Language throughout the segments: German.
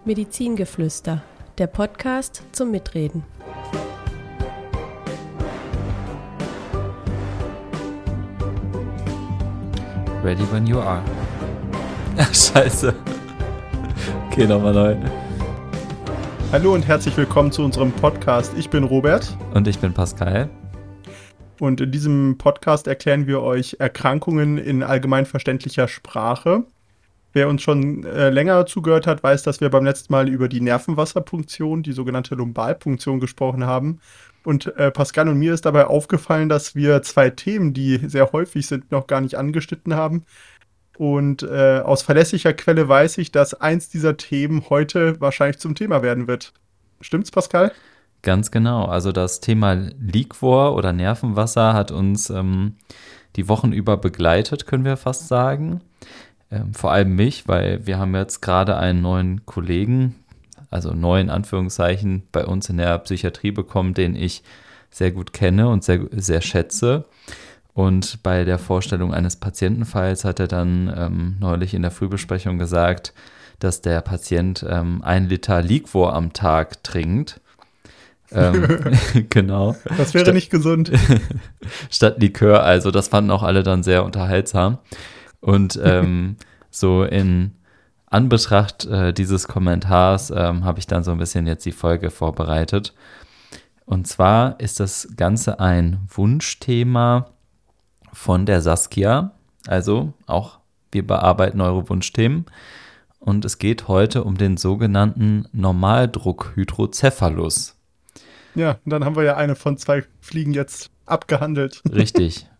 Medizingeflüster, der Podcast zum Mitreden. Ready when you are. Ach, scheiße. Okay, nochmal neu. Hallo und herzlich willkommen zu unserem Podcast. Ich bin Robert. Und ich bin Pascal. Und in diesem Podcast erklären wir euch Erkrankungen in allgemeinverständlicher Sprache. Wer uns schon länger zugehört hat, weiß, dass wir beim letzten Mal über die Nervenwasserpunktion, die sogenannte Lumbalpunktion, gesprochen haben. Und Pascal und mir ist dabei aufgefallen, dass wir zwei Themen, die sehr häufig sind, noch gar nicht angeschnitten haben. Und aus verlässlicher Quelle weiß ich, dass eins dieser Themen heute wahrscheinlich zum Thema werden wird. Stimmt's, Pascal? Ganz genau. Also das Thema Liquor oder Nervenwasser hat uns die Wochen über begleitet, können wir fast sagen. Vor allem mich, weil wir haben jetzt gerade einen neuen Kollegen, also neu in Anführungszeichen, bei uns in der Psychiatrie bekommen, den ich sehr gut kenne und sehr, sehr schätze. Und bei der Vorstellung eines Patientenfalls hat er dann neulich in der Frühbesprechung gesagt, dass der Patient 1 Liter Liquor am Tag trinkt. Genau. Das wäre nicht gesund. Statt Likör, also das fanden auch alle dann sehr unterhaltsam. Und so in Anbetracht dieses Kommentars habe ich dann so ein bisschen jetzt die Folge vorbereitet. Und zwar ist das Ganze ein Wunschthema von der Saskia. Also auch wir bearbeiten eure Wunschthemen. Und es geht heute um den sogenannten Normaldruckhydrocephalus. Ja, und dann haben wir ja eine von 2 Fliegen jetzt abgehandelt. Richtig.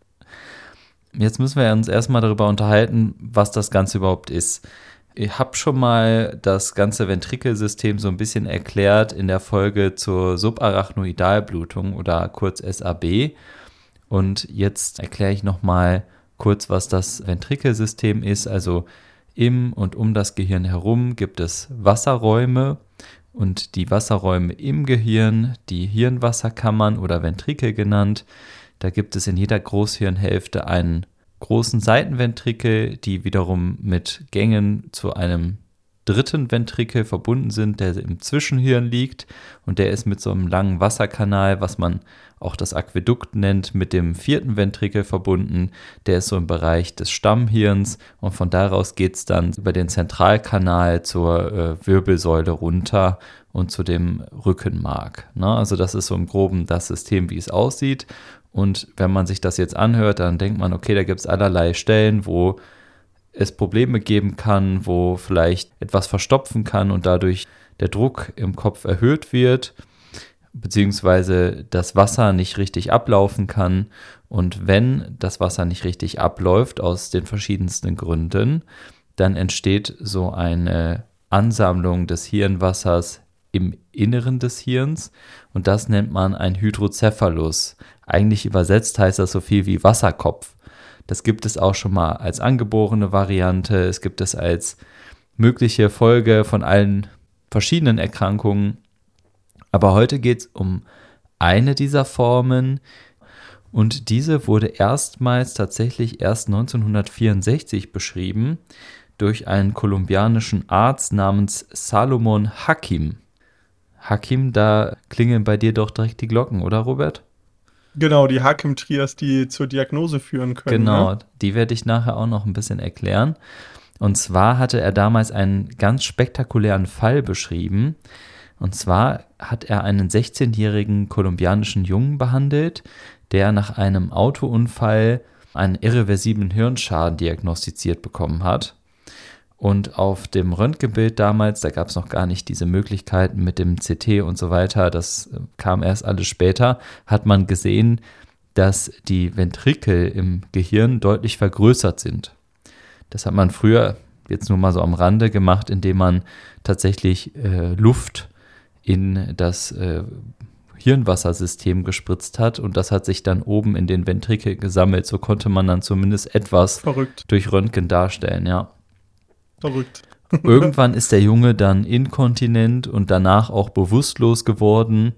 Jetzt müssen wir uns erstmal darüber unterhalten, was das Ganze überhaupt ist. Ich habe schon mal das ganze Ventrikelsystem so ein bisschen erklärt in der Folge zur Subarachnoidalblutung oder kurz SAB. Und jetzt erkläre ich nochmal kurz, was das Ventrikelsystem ist. Also im und um das Gehirn herum gibt es Wasserräume. Und die Wasserräume im Gehirn, die Hirnwasserkammern oder Ventrikel genannt, da gibt es in jeder Großhirnhälfte einen großen Seitenventrikel, die wiederum mit Gängen zu einem dritten Ventrikel verbunden sind, der im Zwischenhirn liegt. Und der ist mit so einem langen Wasserkanal, was man auch das Aquädukt nennt, mit dem 4. Ventrikel verbunden. Der ist so im Bereich des Stammhirns und von daraus geht es dann über den Zentralkanal zur Wirbelsäule runter und zu dem Rückenmark. Ne? Also das ist so im Groben das System, wie es aussieht. Und wenn man sich das jetzt anhört, dann denkt man, okay, da gibt es allerlei Stellen, wo es Probleme geben kann, wo vielleicht etwas verstopfen kann und dadurch der Druck im Kopf erhöht wird, beziehungsweise das Wasser nicht richtig ablaufen kann. Und wenn das Wasser nicht richtig abläuft, aus den verschiedensten Gründen, dann entsteht so eine Ansammlung des Hirnwassers im Inneren des Hirns und das nennt man ein Hydrocephalus. Eigentlich übersetzt heißt das so viel wie Wasserkopf. Das gibt es auch schon mal als angeborene Variante. Es gibt es als mögliche Folge von allen verschiedenen Erkrankungen. Aber heute geht es um eine dieser Formen. Und diese wurde erstmals tatsächlich erst 1964 beschrieben durch einen kolumbianischen Arzt namens Salomon Hakim. Hakim, da klingeln bei dir doch direkt die Glocken, oder Robert? Genau, die Hakim-Trias, die zur Diagnose führen können. Genau, ne? Die werde ich nachher auch noch ein bisschen erklären. Und zwar hatte er damals einen ganz spektakulären Fall beschrieben. Und zwar hat er einen 16-jährigen kolumbianischen Jungen behandelt, der nach einem Autounfall einen irreversiblen Hirnschaden diagnostiziert bekommen hat. Und auf dem Röntgenbild damals, da gab es noch gar nicht diese Möglichkeiten mit dem CT und so weiter, das kam erst alles später, hat man gesehen, dass die Ventrikel im Gehirn deutlich vergrößert sind. Das hat man früher, jetzt nur mal so am Rande gemacht, indem man tatsächlich Luft in das Hirnwassersystem gespritzt hat und das hat sich dann oben in den Ventrikel gesammelt. So konnte man dann zumindest etwas durch Röntgen darstellen, ja. Verrückt. Irgendwann ist der Junge dann inkontinent und danach auch bewusstlos geworden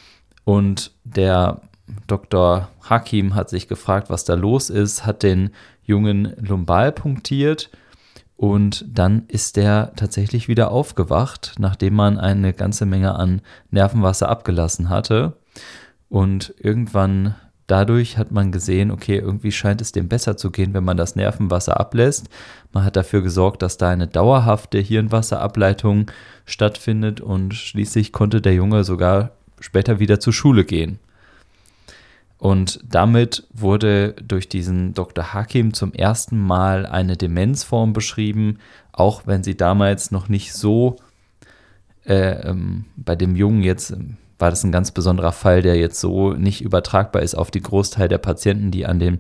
und der Dr. Hakim hat sich gefragt, was da los ist, hat den Jungen lumbal punktiert Und dann ist der tatsächlich wieder aufgewacht, nachdem man eine ganze Menge an Nervenwasser abgelassen hatte. Und irgendwann dadurch hat man gesehen, okay, irgendwie scheint es dem besser zu gehen, wenn man das Nervenwasser ablässt. Man hat dafür gesorgt, dass da eine dauerhafte Hirnwasserableitung stattfindet und schließlich konnte der Junge sogar später wieder zur Schule gehen. Und damit wurde durch diesen Dr. Hakim zum ersten Mal eine Demenzform beschrieben, auch wenn sie damals noch nicht so, bei dem Jungen jetzt war das ein ganz besonderer Fall, der jetzt so nicht übertragbar ist auf die Großteil der Patienten, die an dem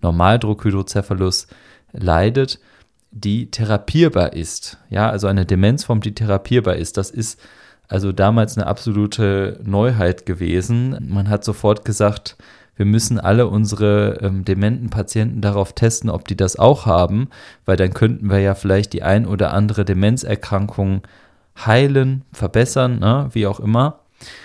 Normaldruckhydrocephalus leidet, die therapierbar ist. Ja, also eine Demenzform, die therapierbar ist. Das ist also damals eine absolute Neuheit gewesen. Man hat sofort gesagt, wir müssen alle unsere dementen Patienten darauf testen, ob die das auch haben, weil dann könnten wir ja vielleicht die ein oder andere Demenzerkrankung heilen, verbessern, ne, wie auch immer.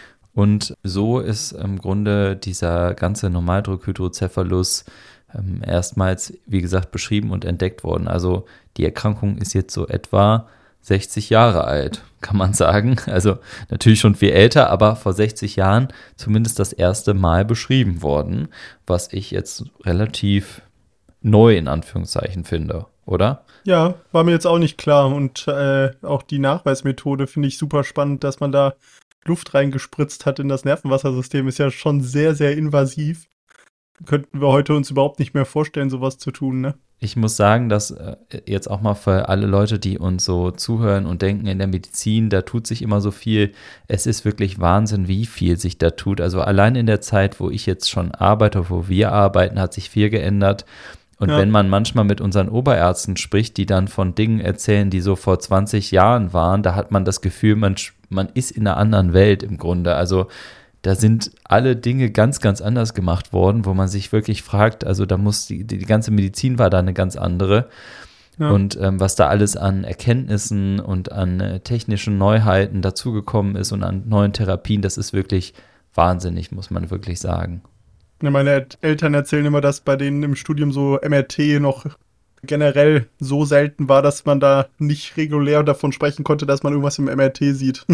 Und so ist im Grunde dieser ganze Normaldruckhydrocephalus erstmals, wie gesagt, beschrieben und entdeckt worden. Also die Erkrankung ist jetzt so etwa 60 Jahre alt, kann man sagen. Also natürlich schon viel älter, aber vor 60 Jahren zumindest das erste Mal beschrieben worden, was ich jetzt relativ neu in Anführungszeichen finde, oder? Ja, war mir jetzt auch nicht klar und auch die Nachweismethode finde ich super spannend, dass man da Luft reingespritzt hat in das Nervenwassersystem, ist ja schon sehr, sehr invasiv. Könnten wir heute uns überhaupt nicht mehr vorstellen, sowas zu tun, ne? Ich muss sagen, dass jetzt auch mal für alle Leute, die uns so zuhören und denken, in der Medizin, da tut sich immer so viel. Es ist wirklich Wahnsinn, wie viel sich da tut. Also allein in der Zeit, wo ich jetzt schon arbeite, wo wir arbeiten, hat sich viel geändert. Und wenn man manchmal mit unseren Oberärzten spricht, die dann von Dingen erzählen, die so vor 20 Jahren waren, da hat man das Gefühl, man ist in einer anderen Welt im Grunde. Also da sind alle Dinge ganz, ganz anders gemacht worden, wo man sich wirklich fragt, also da muss die ganze Medizin war da eine ganz andere. Ja. Und was da alles an Erkenntnissen und an technischen Neuheiten dazugekommen ist und an neuen Therapien, das ist wirklich wahnsinnig, muss man wirklich sagen. Ja, meine Eltern erzählen immer, dass bei denen im Studium so MRT noch generell so selten war, dass man da nicht regulär davon sprechen konnte, dass man irgendwas im MRT sieht.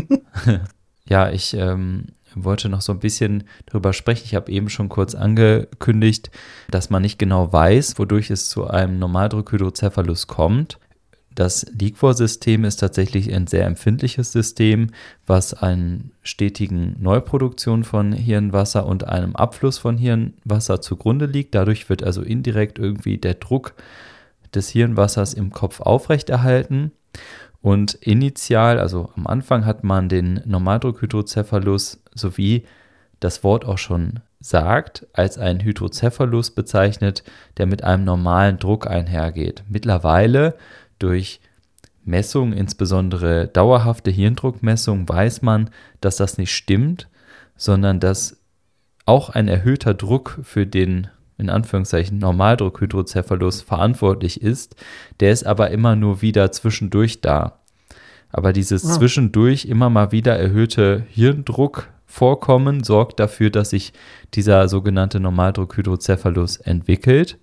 Ja, ich wollte noch so ein bisschen drüber sprechen. Ich habe eben schon kurz angekündigt, dass man nicht genau weiß, wodurch es zu einem Normaldruckhydrocephalus kommt. Das Liquor-System ist tatsächlich ein sehr empfindliches System, was einer stetigen Neuproduktion von Hirnwasser und einem Abfluss von Hirnwasser zugrunde liegt. Dadurch wird also indirekt irgendwie der Druck des Hirnwassers im Kopf aufrechterhalten. Und initial, also am Anfang, hat man den Normaldruckhydrocephalus, so wie das Wort auch schon sagt, als einen Hydrocephalus bezeichnet, der mit einem normalen Druck einhergeht. Mittlerweile durch Messungen, insbesondere dauerhafte Hirndruckmessungen, weiß man, dass das nicht stimmt, sondern dass auch ein erhöhter Druck für den, in Anführungszeichen, Normaldruckhydrocephalus verantwortlich ist. Der ist aber immer nur wieder zwischendurch da. Aber dieses zwischendurch immer mal wieder erhöhte Hirndruckvorkommen sorgt dafür, dass sich dieser sogenannte Normaldruckhydrocephalus entwickelt.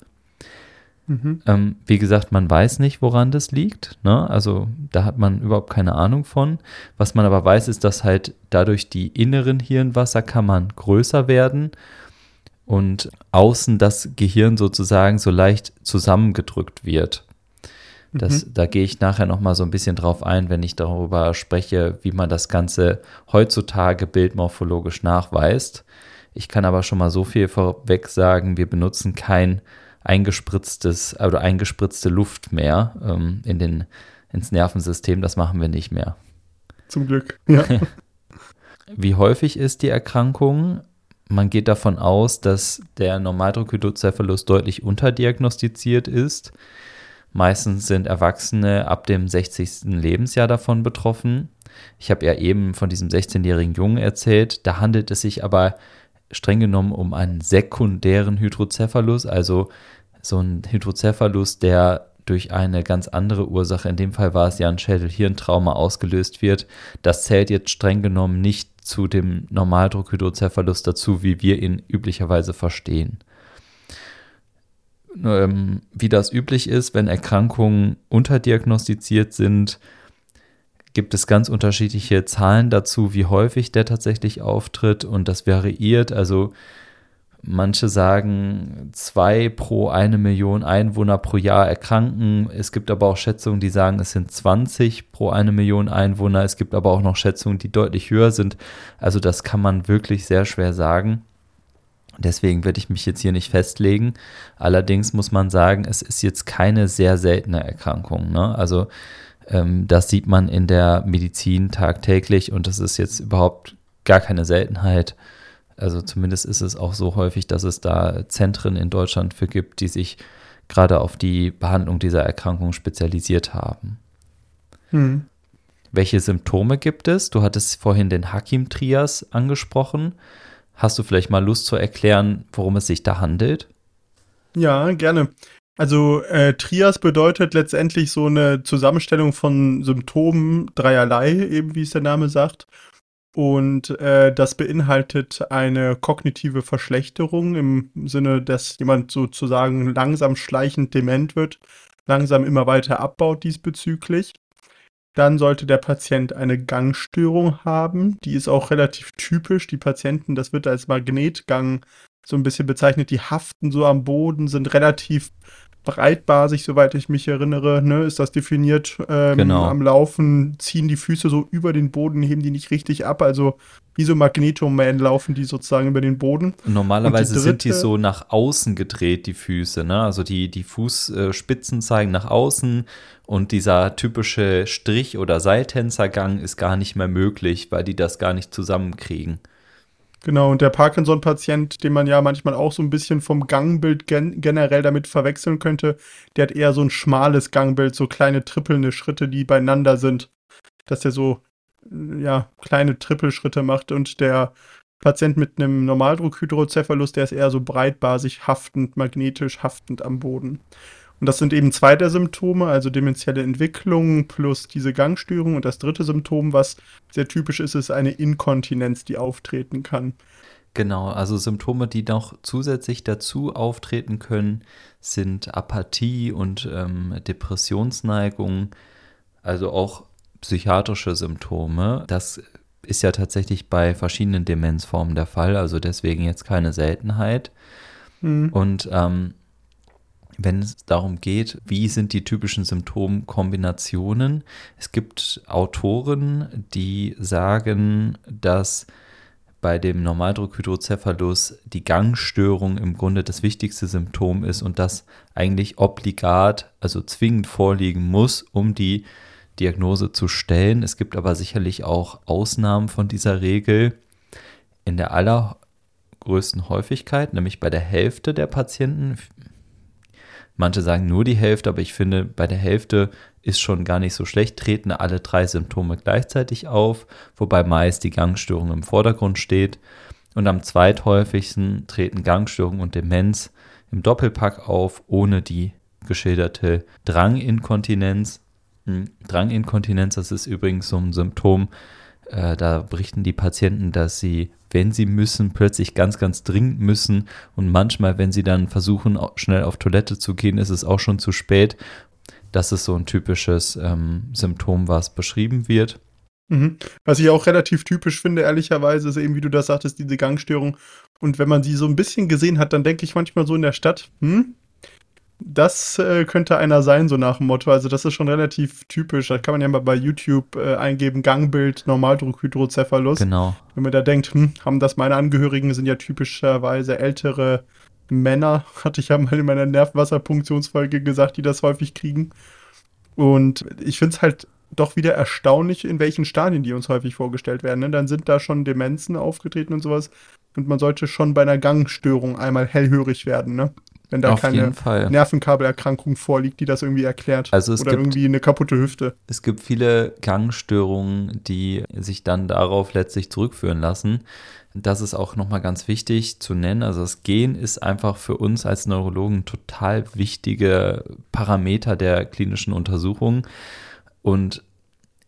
Wie gesagt, man weiß nicht, woran das liegt, ne? Also da hat man überhaupt keine Ahnung von. Was man aber weiß, ist, dass halt dadurch die inneren Hirnwasserkammern größer werden und außen das Gehirn sozusagen so leicht zusammengedrückt wird. Da gehe ich nachher nochmal so ein bisschen drauf ein, wenn ich darüber spreche, wie man das Ganze heutzutage bildmorphologisch nachweist. Ich kann aber schon mal so viel vorweg sagen, wir benutzen kein eingespritzte Luft mehr ins Nervensystem, das machen wir nicht mehr. Zum Glück, ja. Wie häufig ist die Erkrankung? Man geht davon aus, dass der Normaldruckhydrocephalus deutlich unterdiagnostiziert ist. Meistens sind Erwachsene ab dem 60. Lebensjahr davon betroffen. Ich habe ja eben von diesem 16-jährigen Jungen erzählt, da handelt es sich aber streng genommen um einen sekundären Hydrocephalus, also so ein Hydrocephalus, der durch eine ganz andere Ursache, in dem Fall war es ja ein Schädel-Hirntrauma, ausgelöst wird. Das zählt jetzt streng genommen nicht zu dem Normaldruckhydrocephalus dazu, wie wir ihn üblicherweise verstehen. wie das üblich ist, wenn Erkrankungen unterdiagnostiziert sind, gibt es ganz unterschiedliche Zahlen dazu, wie häufig der tatsächlich auftritt und das variiert. Also manche sagen 2 pro 1 Million Einwohner pro Jahr erkranken. Es gibt aber auch Schätzungen, die sagen, es sind 20 pro 1 Million Einwohner. Es gibt aber auch noch Schätzungen, die deutlich höher sind. Also das kann man wirklich sehr schwer sagen. Deswegen werde ich mich jetzt hier nicht festlegen. Allerdings muss man sagen, es ist jetzt keine sehr seltene Erkrankung, ne? Also das sieht man in der Medizin tagtäglich und das ist jetzt überhaupt gar keine Seltenheit. Also zumindest ist es auch so häufig, dass es da Zentren in Deutschland für gibt, die sich gerade auf die Behandlung dieser Erkrankung spezialisiert haben. Welche Symptome gibt es? Du hattest vorhin den Hakim-Trias angesprochen. Hast du vielleicht mal Lust zu erklären, worum es sich da handelt? Ja, gerne. Also Trias bedeutet letztendlich so eine Zusammenstellung von Symptomen dreierlei, eben wie es der Name sagt. Und das beinhaltet eine kognitive Verschlechterung im Sinne, dass jemand sozusagen langsam schleichend dement wird, langsam immer weiter abbaut diesbezüglich. Dann sollte der Patient eine Gangstörung haben. Die ist auch relativ typisch. Die Patienten, das wird als Magnetgang so ein bisschen bezeichnet, die haften so am Boden, sind relativ breitbasig, soweit ich mich erinnere, ne, ist das definiert, Genau. am Laufen, ziehen die Füße so über den Boden, heben die nicht richtig ab, also wie so Magnetoman laufen die sozusagen über den Boden. Normalerweise Und die sind die dritte- so nach außen gedreht, die Füße, ne? Also die Fußspitzen zeigen nach außen und dieser typische Strich- oder Seiltänzergang ist gar nicht mehr möglich, weil die das gar nicht zusammenkriegen. Genau, und der Parkinson-Patient, den man ja manchmal auch so ein bisschen vom Gangbild generell damit verwechseln könnte, der hat eher so ein schmales Gangbild, so kleine trippelnde Schritte, die beieinander sind, dass der so, ja, kleine Trippelschritte macht und der Patient mit einem Normaldruckhydrocephalus, der ist eher so breitbasig haftend, magnetisch haftend am Boden. Und das sind eben zwei der Symptome, also dementielle Entwicklung plus diese Gangstörung. Und das dritte Symptom, was sehr typisch ist, ist eine Inkontinenz, die auftreten kann. Genau, also Symptome, die noch zusätzlich dazu auftreten können, sind Apathie und Depressionsneigung, also auch psychiatrische Symptome. Das ist ja tatsächlich bei verschiedenen Demenzformen der Fall, also deswegen jetzt keine Seltenheit. Und wenn es darum geht, wie sind die typischen Symptomkombinationen, es gibt Autoren, die sagen, dass bei dem Normaldruckhydrocephalus die Gangstörung im Grunde das wichtigste Symptom ist und das eigentlich obligat, also zwingend vorliegen muss, um die Diagnose zu stellen. Es gibt aber sicherlich auch Ausnahmen von dieser Regel. In der allergrößten Häufigkeit, nämlich bei der Hälfte der Patienten, manche sagen nur die Hälfte, aber ich finde, bei der Hälfte ist schon gar nicht so schlecht, treten alle 3 Symptome gleichzeitig auf, wobei meist die Gangstörung im Vordergrund steht. Und am zweithäufigsten treten Gangstörung und Demenz im Doppelpack auf, ohne die geschilderte Dranginkontinenz. Dranginkontinenz, das ist übrigens so ein Symptom, da berichten die Patienten, dass sie, wenn sie müssen, plötzlich ganz, ganz dringend müssen und manchmal, wenn sie dann versuchen, schnell auf Toilette zu gehen, ist es auch schon zu spät. Das ist so ein typisches Symptom, was beschrieben wird. Was ich auch relativ typisch finde, ehrlicherweise, ist eben, wie du das sagtest, diese Gangstörung. Und wenn man sie so ein bisschen gesehen hat, dann denke ich manchmal so in der Stadt, das könnte einer sein, so nach dem Motto. Also das ist schon relativ typisch. Da kann man ja mal bei YouTube eingeben, Gangbild, Normaldruckhydrocephalus. Genau. Wenn man da denkt, haben das meine Angehörigen, sind ja typischerweise ältere Männer, hatte ich ja mal in meiner Nervenwasserpunktionsfolge gesagt, die das häufig kriegen. Und ich finde es halt doch wieder erstaunlich, in welchen Stadien die uns häufig vorgestellt werden. Ne? Dann sind da schon Demenzen aufgetreten und sowas. Und man sollte schon bei einer Gangstörung einmal hellhörig werden, ne? Wenn da Auf keine jeden Fall. Nervenkabelerkrankung vorliegt, die das irgendwie erklärt. Also es oder gibt- irgendwie eine kaputte Hüfte. Es gibt viele Gangstörungen, die sich dann darauf letztlich zurückführen lassen. Das ist auch nochmal ganz wichtig zu nennen. Also das Gehen ist einfach für uns als Neurologen total wichtige Parameter der klinischen Untersuchung. Und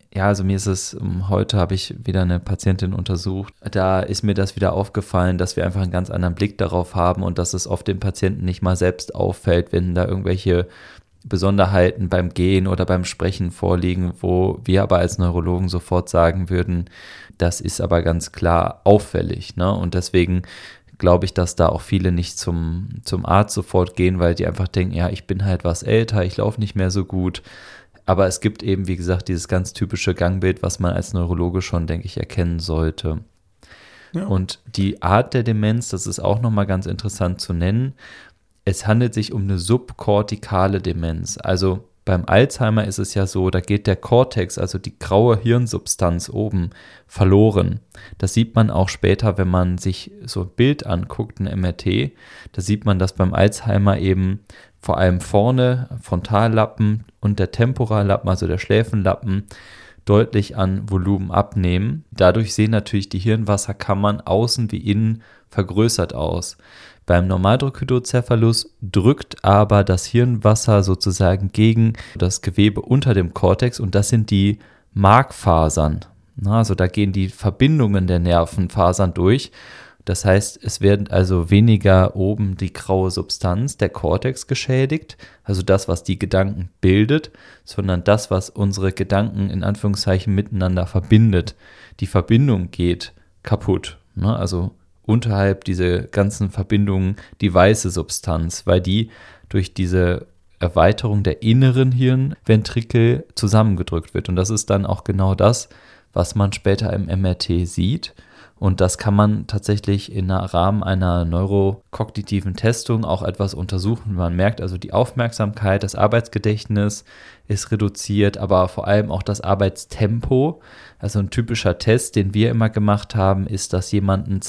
Ja, also mir ist es, heute habe ich wieder eine Patientin untersucht, da ist mir das wieder aufgefallen, dass wir einfach einen ganz anderen Blick darauf haben und dass es oft dem Patienten nicht mal selbst auffällt, wenn da irgendwelche Besonderheiten beim Gehen oder beim Sprechen vorliegen, wo wir aber als Neurologen sofort sagen würden, das ist aber ganz klar auffällig, ne? Und deswegen glaube ich, dass da auch viele nicht zum Arzt sofort gehen, weil die einfach denken, ja, ich bin halt was älter, ich laufe nicht mehr so gut. Aber es gibt eben, wie gesagt, dieses ganz typische Gangbild, was man als Neurologe schon, denke ich, erkennen sollte. Ja. Und die Art der Demenz, das ist auch nochmal ganz interessant zu nennen. Es handelt sich um eine subkortikale Demenz. Also beim Alzheimer ist es ja so, da geht der Kortex, also die graue Hirnsubstanz oben, verloren. Das sieht man auch später, wenn man sich so ein Bild anguckt, ein MRT. Da sieht man, dass beim Alzheimer eben vor allem vorne Frontallappen und der Temporallappen, also der Schläfenlappen, deutlich an Volumen abnehmen. Dadurch sehen natürlich die Hirnwasserkammern außen wie innen vergrößert aus. Beim Normaldruckhydrocephalus drückt aber das Hirnwasser sozusagen gegen das Gewebe unter dem Kortex und das sind die Markfasern. Also da gehen die Verbindungen der Nervenfasern durch. Das heißt, es werden also weniger oben die graue Substanz, der Kortex, geschädigt, also das, was die Gedanken bildet, sondern das, was unsere Gedanken in Anführungszeichen miteinander verbindet. Die Verbindung geht kaputt, ne? Also unterhalb diese ganzen Verbindungen die weiße Substanz, weil die durch diese Erweiterung der inneren Hirnventrikel zusammengedrückt wird. Und das ist dann auch genau das, was man später im MRT sieht. Und das kann man tatsächlich im Rahmen einer neurokognitiven Testung auch etwas untersuchen. Man merkt also die Aufmerksamkeit, das Arbeitsgedächtnis ist reduziert, aber vor allem auch das Arbeitstempo. Also ein typischer Test, den wir immer gemacht haben, ist, dass jemand einen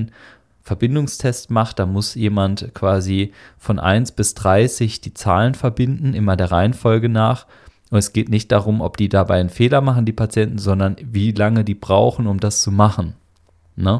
Zahlenverbindungstest macht. Da muss jemand quasi von 1 bis 30 die Zahlen verbinden, immer der Reihenfolge nach. Und es geht nicht darum, ob die dabei einen Fehler machen, die Patienten, sondern wie lange die brauchen, um das zu machen. Ne?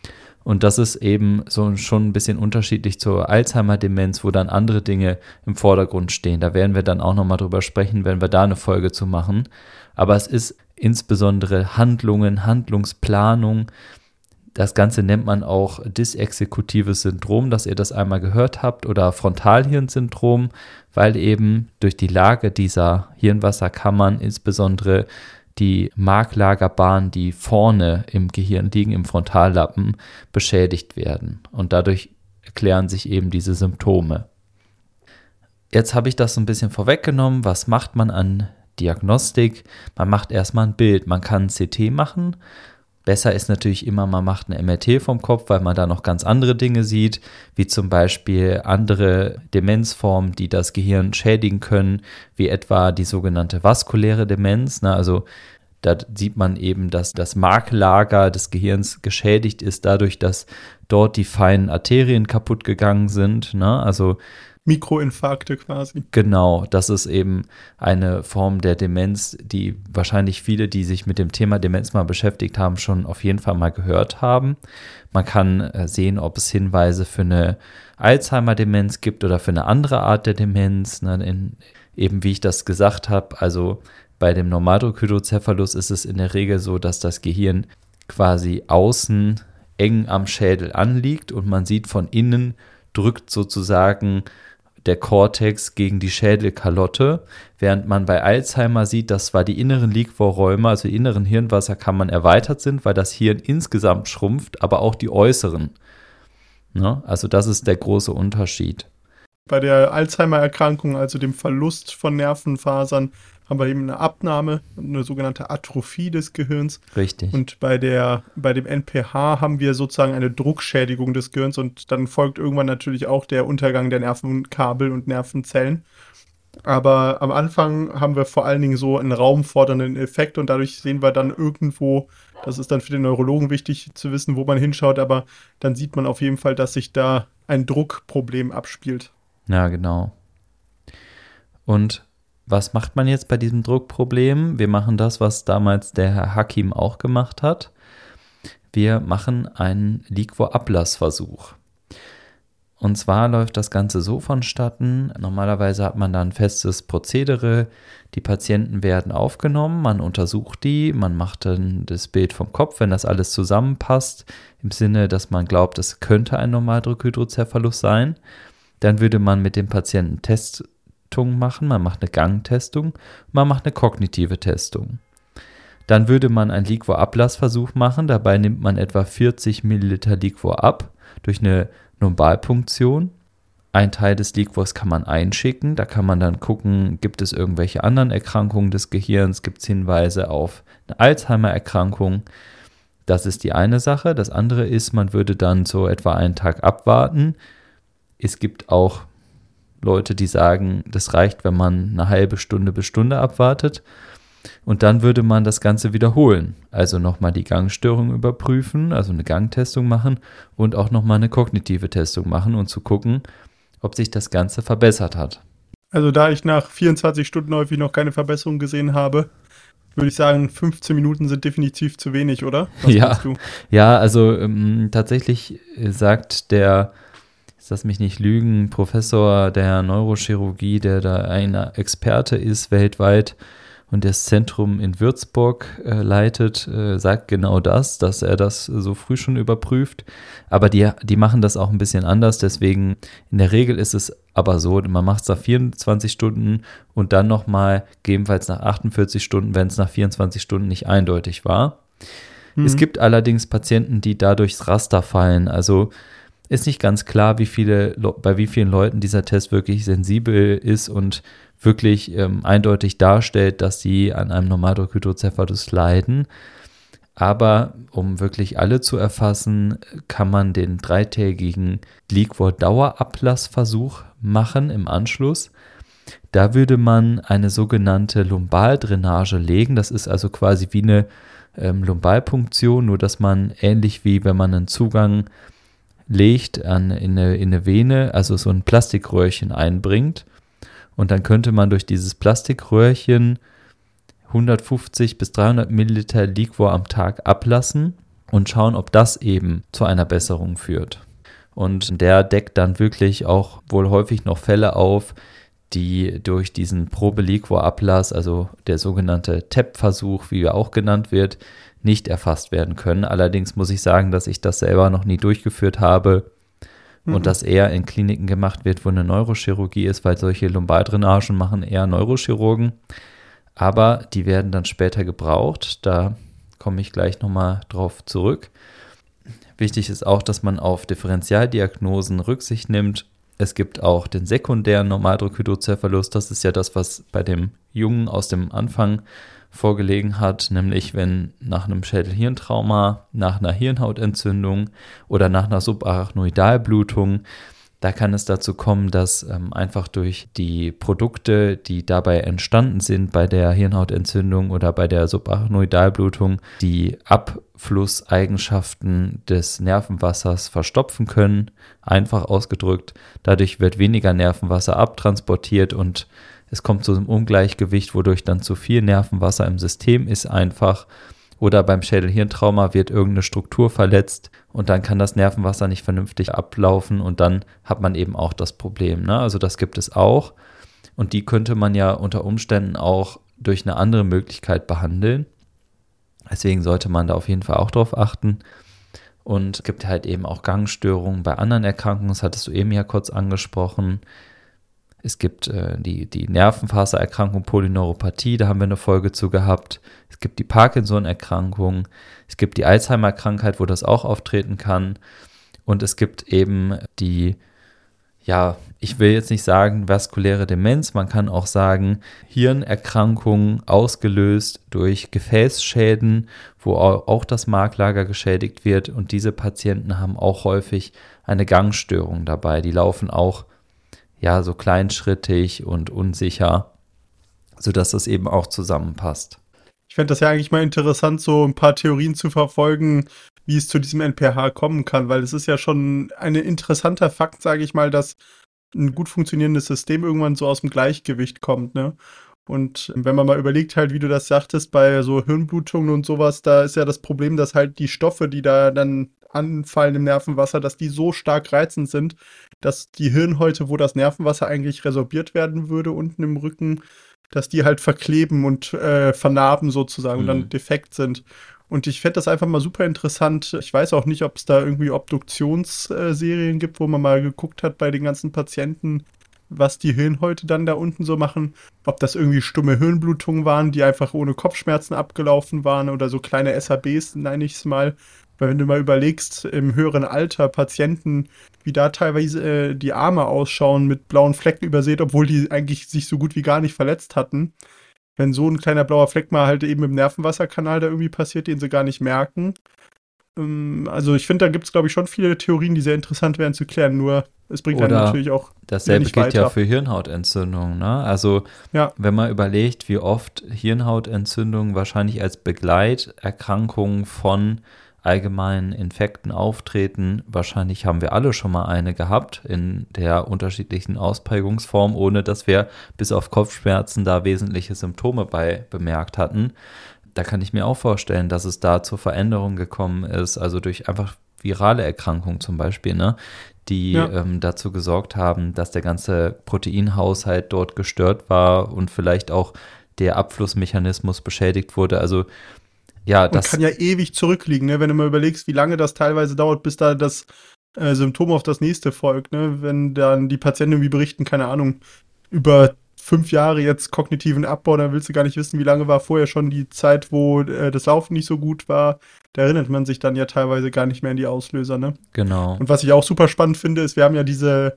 Und das ist eben so schon ein bisschen unterschiedlich zur Alzheimer-Demenz, wo dann andere Dinge im Vordergrund stehen. Da werden wir dann auch nochmal drüber sprechen, wenn wir da eine Folge zu machen. Aber es ist insbesondere Handlungen, Handlungsplanung. Das Ganze nennt man auch dysexekutives Syndrom, dass ihr das einmal gehört habt, oder Frontalhirnsyndrom, weil eben durch die Lage dieser Hirnwasserkammern insbesondere die Marklagerbahnen, die vorne im Gehirn liegen, im Frontallappen, beschädigt werden. Und dadurch erklären sich eben diese Symptome. Jetzt habe ich das so ein bisschen vorweggenommen. Was macht man an Diagnostik? Man macht erstmal ein Bild. Man kann ein CT machen. Besser ist natürlich immer, man macht eine MRT vom Kopf, weil man da noch ganz andere Dinge sieht, wie zum Beispiel andere Demenzformen, die das Gehirn schädigen können, wie etwa die sogenannte vaskuläre Demenz. Also da sieht man eben, dass das Marklager des Gehirns geschädigt ist, dadurch, dass dort die feinen Arterien kaputt gegangen sind. Also Mikroinfarkte quasi. Genau, das ist eben eine Form der Demenz, die wahrscheinlich viele, die sich mit dem Thema Demenz mal beschäftigt haben, schon auf jeden Fall mal gehört haben. Man kann sehen, ob es Hinweise für eine Alzheimer-Demenz gibt oder für eine andere Art der Demenz. Eben wie ich das gesagt habe, also bei dem Normaldruckhydrocephalus ist es in der Regel so, dass das Gehirn quasi außen eng am Schädel anliegt und man sieht von innen drückt sozusagen der Kortex gegen die Schädelkalotte, während man bei Alzheimer sieht, dass zwar die inneren Liquorräume, also die inneren Hirnwasserkammern erweitert sind, weil das Hirn insgesamt schrumpft, aber auch die äußeren. Also das ist der große Unterschied. Bei der Alzheimer-Erkrankung, also dem Verlust von Nervenfasern, haben wir eben eine Abnahme, eine sogenannte Atrophie des Gehirns. Richtig. Und bei dem NPH haben wir sozusagen eine Druckschädigung des Gehirns und dann folgt irgendwann natürlich auch der Untergang der Nervenkabel und Nervenzellen. Aber am Anfang haben wir vor allen Dingen so einen raumfordernden Effekt und dadurch sehen wir dann irgendwo, das ist dann für den Neurologen wichtig zu wissen, wo man hinschaut, aber dann sieht man auf jeden Fall, dass sich da ein Druckproblem abspielt. Ja, genau. Und was macht man jetzt bei diesem Druckproblem? Wir machen das, was damals der Herr Hakim auch gemacht hat. Wir machen einen Liquorablassversuch. Und zwar läuft das Ganze so vonstatten. Normalerweise hat man da ein festes Prozedere. Die Patienten werden aufgenommen, man untersucht die, man macht dann das Bild vom Kopf, wenn das alles zusammenpasst, im Sinne, dass man glaubt, es könnte ein Normaldruckhydrocephalus sein. Dann würde man mit dem Patienten Testungen machen, man macht eine Gangtestung, man macht eine kognitive Testung. Dann würde man einen Liquorablassversuch machen, dabei nimmt man etwa 40 Milliliter Liquor ab durch eine Lumbalpunktion. Ein Teil des Liquors kann man einschicken, da kann man dann gucken, gibt es irgendwelche anderen Erkrankungen des Gehirns, gibt es Hinweise auf eine Alzheimer-Erkrankung. Das ist die eine Sache. Das andere ist, man würde dann so etwa einen Tag abwarten. Es gibt auch Leute, die sagen, das reicht, wenn man eine halbe Stunde bis Stunde abwartet. Und dann würde man das Ganze wiederholen. Also nochmal die Gangstörung überprüfen, also eine Gangtestung machen und auch nochmal eine kognitive Testung machen und zu gucken, ob sich das Ganze verbessert hat. Also da ich nach 24 Stunden häufig noch keine Verbesserung gesehen habe, würde ich sagen, 15 Minuten sind definitiv zu wenig, oder? Was meinst du? Ja, also tatsächlich sagt der, lass mich nicht lügen, Professor der Neurochirurgie, der da ein Experte ist weltweit und das Zentrum in Würzburg leitet, sagt genau das, dass er das so früh schon überprüft. Aber die machen das auch ein bisschen anders, deswegen in der Regel ist es aber so, man macht es nach 24 Stunden und dann nochmal gegebenenfalls nach 48 Stunden, wenn es nach 24 Stunden nicht eindeutig war. Es gibt allerdings Patienten, die da durchs Raster fallen, also ist nicht ganz klar, bei wie vielen Leuten dieser Test wirklich sensibel ist und wirklich eindeutig darstellt, dass sie an einem Normaldruckhydrocephalus leiden. Aber um wirklich alle zu erfassen, kann man den 3-tägigen Liquor-Dauerablassversuch machen im Anschluss. Da würde man eine sogenannte Lumbaldrainage legen. Das ist also quasi wie eine Lumbalpunktion, nur dass man ähnlich wie wenn man einen Zugang legt in eine Vene, also so ein Plastikröhrchen einbringt. Und dann könnte man durch dieses Plastikröhrchen 150 bis 300 Milliliter Liquor am Tag ablassen und schauen, ob das eben zu einer Besserung führt. Und der deckt dann wirklich auch wohl häufig noch Fälle auf, die durch diesen Probe-Liquor-Ablass, also der sogenannte TEP-Versuch, wie er auch genannt wird, nicht erfasst werden können. Allerdings muss ich sagen, dass ich das selber noch nie durchgeführt habe und das eher in Kliniken gemacht wird, wo eine Neurochirurgie ist, weil solche Lumbaldrainagen machen eher Neurochirurgen. Aber die werden dann später gebraucht. Da komme ich gleich nochmal drauf zurück. Wichtig ist auch, dass man auf Differentialdiagnosen Rücksicht nimmt. Es gibt auch den sekundären Normaldruckhydrocephalus. Das ist ja das, was bei dem Jungen aus dem Anfang vorgelegen hat, nämlich wenn nach einem Schädel-Hirntrauma, nach einer Hirnhautentzündung oder nach einer Subarachnoidalblutung, da kann es dazu kommen, dass einfach durch die Produkte, die dabei entstanden sind bei der Hirnhautentzündung oder bei der Subarachnoidalblutung, die Abflusseigenschaften des Nervenwassers verstopfen können, einfach ausgedrückt. Dadurch wird weniger Nervenwasser abtransportiert und es kommt zu einem Ungleichgewicht, wodurch dann zu viel Nervenwasser im System ist einfach. Oder beim Schädel-Hirntrauma wird irgendeine Struktur verletzt und dann kann das Nervenwasser nicht vernünftig ablaufen und dann hat man eben auch das Problem. Ne? Also das gibt es auch und die könnte man ja unter Umständen auch durch eine andere Möglichkeit behandeln. Deswegen sollte man da auf jeden Fall auch drauf achten. Und es gibt halt eben auch Gangstörungen bei anderen Erkrankungen, das hattest du eben ja kurz angesprochen. Es gibt die Nervenfasererkrankung Polyneuropathie, da haben wir eine Folge zu gehabt. Es gibt die Parkinson-Erkrankung, es gibt die Alzheimer-Krankheit, wo das auch auftreten kann. Und es gibt eben die, ja, ich will jetzt nicht sagen vaskuläre Demenz, man kann auch sagen Hirnerkrankungen ausgelöst durch Gefäßschäden, wo auch das Marklager geschädigt wird. Und diese Patienten haben auch häufig eine Gangstörung dabei. Die laufen auch ja, so kleinschrittig und unsicher, sodass das eben auch zusammenpasst. Ich fände das ja eigentlich mal interessant, so ein paar Theorien zu verfolgen, wie es zu diesem NPH kommen kann, weil es ist ja schon ein interessanter Fakt, sage ich mal, dass ein gut funktionierendes System irgendwann so aus dem Gleichgewicht kommt, ne? Und wenn man mal überlegt halt, wie du das sagtest, bei so Hirnblutungen und sowas, da ist ja das Problem, dass halt die Stoffe, die da dann anfallen im Nervenwasser, dass die so stark reizend sind, dass die Hirnhäute, wo das Nervenwasser eigentlich resorbiert werden würde, unten im Rücken, dass die halt verkleben und vernarben sozusagen und dann defekt sind. Und ich fände das einfach mal super interessant. Ich weiß auch nicht, ob es da irgendwie Obduktionsserien gibt, wo man mal geguckt hat bei den ganzen Patienten, was die Hirnhäute dann da unten so machen. Ob das irgendwie stumme Hirnblutungen waren, die einfach ohne Kopfschmerzen abgelaufen waren oder so kleine SHBs, nenne ich es mal. Weil wenn du mal überlegst, im höheren Alter Patienten, wie da teilweise die Arme ausschauen mit blauen Flecken übersät, obwohl die eigentlich sich so gut wie gar nicht verletzt hatten. Wenn so ein kleiner blauer Fleck mal halt eben im Nervenwasserkanal da irgendwie passiert, den sie gar nicht merken. Also ich finde, da gibt es, glaube ich, schon viele Theorien, die sehr interessant wären zu klären, nur es bringt einem natürlich auch dasselbe nicht gilt weiter. Ja für Hirnhautentzündungen, ne? Also wenn man überlegt, wie oft Hirnhautentzündungen wahrscheinlich als Begleiterkrankungen von allgemeinen Infekten auftreten, wahrscheinlich haben wir alle schon mal eine gehabt in der unterschiedlichen Ausprägungsform, ohne dass wir bis auf Kopfschmerzen da wesentliche Symptome bei bemerkt hatten. Da kann ich mir auch vorstellen, dass es da zur Veränderung gekommen ist, also durch einfach virale Erkrankungen zum Beispiel, ne, die dazu gesorgt haben, dass der ganze Proteinhaushalt dort gestört war und vielleicht auch der Abflussmechanismus beschädigt wurde. Also ja, das kann ja ewig zurückliegen, ne? Wenn du mal überlegst, wie lange das teilweise dauert, bis da das Symptom auf das nächste folgt, ne? Wenn dann die Patienten irgendwie berichten, keine Ahnung, über 5 Jahre jetzt kognitiven Abbau, dann willst du gar nicht wissen, wie lange war vorher schon die Zeit, wo das Laufen nicht so gut war. Da erinnert man sich dann ja teilweise gar nicht mehr an die Auslöser, ne? Genau. Und was ich auch super spannend finde, ist, wir haben ja diese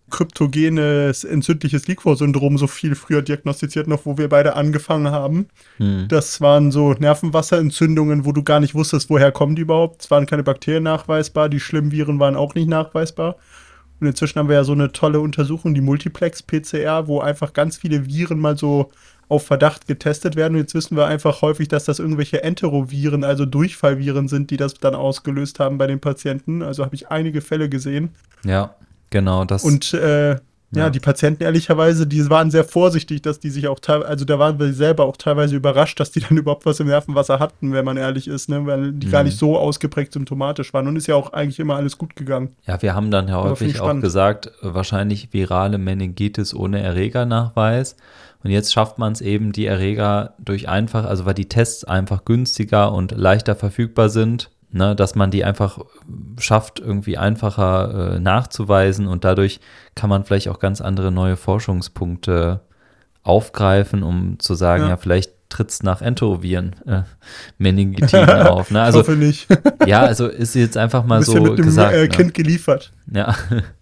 kryptogenes entzündliches Liquor-Syndrom so viel früher diagnostiziert, noch wo wir beide angefangen haben. Das waren so Nervenwasserentzündungen, wo du gar nicht wusstest, woher kommen die überhaupt. Es waren keine Bakterien nachweisbar, die schlimmen Viren waren auch nicht nachweisbar. Und inzwischen haben wir ja so eine tolle Untersuchung, die Multiplex-PCR, wo einfach ganz viele Viren mal so auf Verdacht getestet werden. Und jetzt wissen wir einfach häufig, dass das irgendwelche Enteroviren, also Durchfallviren sind, die das dann ausgelöst haben bei den Patienten. Also habe ich einige Fälle gesehen. Ja. Genau, das. Und die Patienten ehrlicherweise, die waren sehr vorsichtig, dass die sich auch teilweise, also da waren wir selber auch teilweise überrascht, dass die dann überhaupt was im Nervenwasser hatten, wenn man ehrlich ist, ne, weil die gar nicht so ausgeprägt symptomatisch waren und ist ja auch eigentlich immer alles gut gegangen. Ja, wir haben dann ja häufig auch gesagt, wahrscheinlich virale Meningitis ohne Erregernachweis. Und jetzt schafft man es eben, die Erreger also weil die Tests einfach günstiger und leichter verfügbar sind, ne, dass man die einfach schafft, irgendwie einfacher nachzuweisen und dadurch kann man vielleicht auch ganz andere neue Forschungspunkte aufgreifen, um zu sagen, ja vielleicht tritt es nach Enteroviren Meningitiden auf. Ne? Also, ich hoffe nicht. Ja, also ist jetzt einfach mal so ja mit dem gesagt. Kind geliefert. Ja.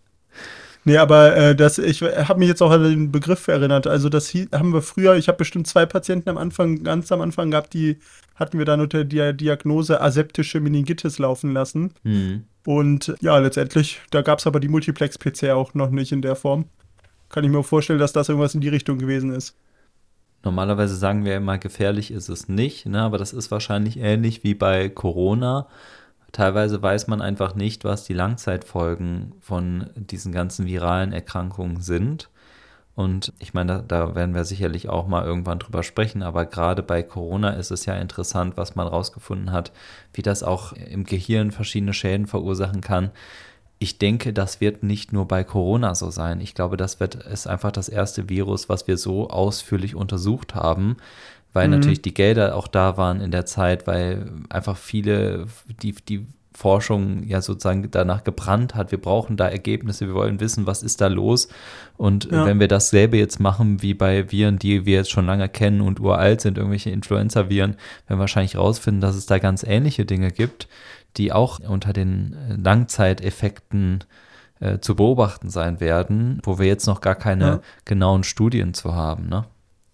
Nee, aber ich habe mich jetzt auch an den Begriff erinnert. Also das haben wir früher, ich habe bestimmt 2 Patienten ganz am Anfang gehabt, die hatten wir dann unter der Diagnose aseptische Meningitis laufen lassen. Und ja, letztendlich, da gab es aber die Multiplex-PCR auch noch nicht in der Form. Kann ich mir vorstellen, dass das irgendwas in die Richtung gewesen ist. Normalerweise sagen wir immer, gefährlich ist es nicht, ne? Aber das ist wahrscheinlich ähnlich wie bei Corona. Teilweise weiß man einfach nicht, was die Langzeitfolgen von diesen ganzen viralen Erkrankungen sind. Und ich meine, da werden wir sicherlich auch mal irgendwann drüber sprechen, aber gerade bei Corona ist es ja interessant, was man rausgefunden hat, wie das auch im Gehirn verschiedene Schäden verursachen kann. Ich denke, das wird nicht nur bei Corona so sein. Ich glaube, ist einfach das erste Virus, was wir so ausführlich untersucht haben, weil natürlich die Gelder auch da waren in der Zeit, weil einfach viele, die Forschung ja sozusagen danach gebrannt hat. Wir brauchen da Ergebnisse, wir wollen wissen, was ist da los. Und wenn wir dasselbe jetzt machen wie bei Viren, die wir jetzt schon lange kennen und uralt sind, irgendwelche Influenza-Viren, werden wir wahrscheinlich rausfinden, dass es da ganz ähnliche Dinge gibt, die auch unter den Langzeiteffekten zu beobachten sein werden, wo wir jetzt noch gar keine genauen Studien zu haben, ne?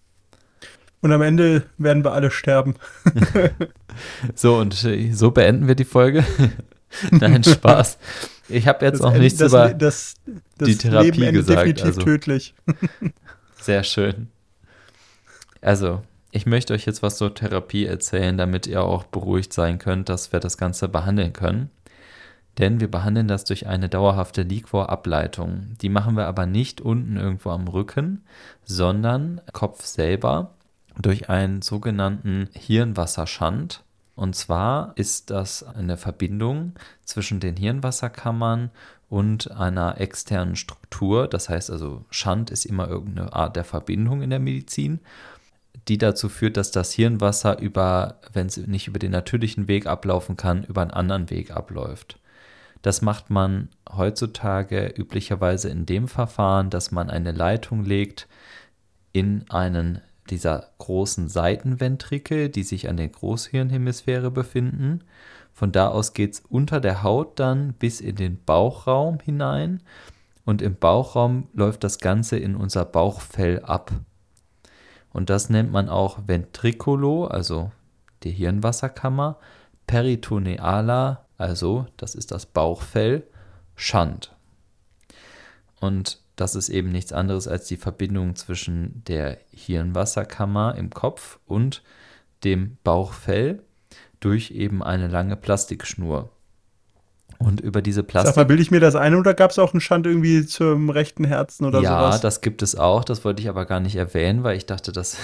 Und am Ende werden wir alle sterben. So, und so beenden wir die Folge. Nein, Spaß. Ich habe jetzt noch nichts über die Therapie Leben gesagt. Definitiv also, tödlich. Sehr schön. Also, ich möchte euch jetzt was zur Therapie erzählen, damit ihr auch beruhigt sein könnt, dass wir das Ganze behandeln können. Denn wir behandeln das durch eine dauerhafte Liquorableitung. Die machen wir aber nicht unten irgendwo am Rücken, sondern Kopf selber durch einen sogenannten Hirnwasserschand. Und zwar ist das eine Verbindung zwischen den Hirnwasserkammern und einer externen Struktur. Das heißt also, Schand ist immer irgendeine Art der Verbindung in der Medizin, die dazu führt, dass das Hirnwasser wenn es nicht über den natürlichen Weg ablaufen kann, über einen anderen Weg abläuft. Das macht man heutzutage üblicherweise in dem Verfahren, dass man eine Leitung legt in einen dieser großen Seitenventrikel, die sich an der Großhirnhemisphäre befinden. Von da aus geht es unter der Haut dann bis in den Bauchraum hinein und im Bauchraum läuft das Ganze in unser Bauchfell ab. Und das nennt man auch Ventriculo, also die Hirnwasserkammer, peritonealer, also das ist das Bauchfell, Schand. Und das ist eben nichts anderes als die Verbindung zwischen der Hirnwasserkammer im Kopf und dem Bauchfell durch eben eine lange Plastikschnur. Und über diese Plastik... Sag mal, bilde ich mir das ein oder gab es auch einen Schand irgendwie zum rechten Herzen oder sowas? Ja, das gibt es auch. Das wollte ich aber gar nicht erwähnen, weil ich dachte, dass...